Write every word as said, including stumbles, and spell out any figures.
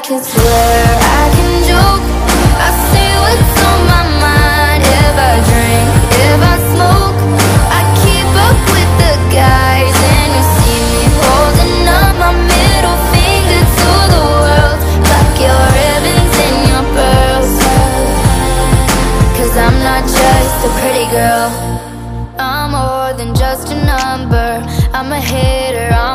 can swear, I can joke, I say what's on my mind. If I drink, if I smoke, I keep up with the guys. And you see me holding up my middle finger to the world. Like your ribbons and your pearls, 'cause I'm not just a pretty girl, I'm more than just a number. I'm a hitter, I'm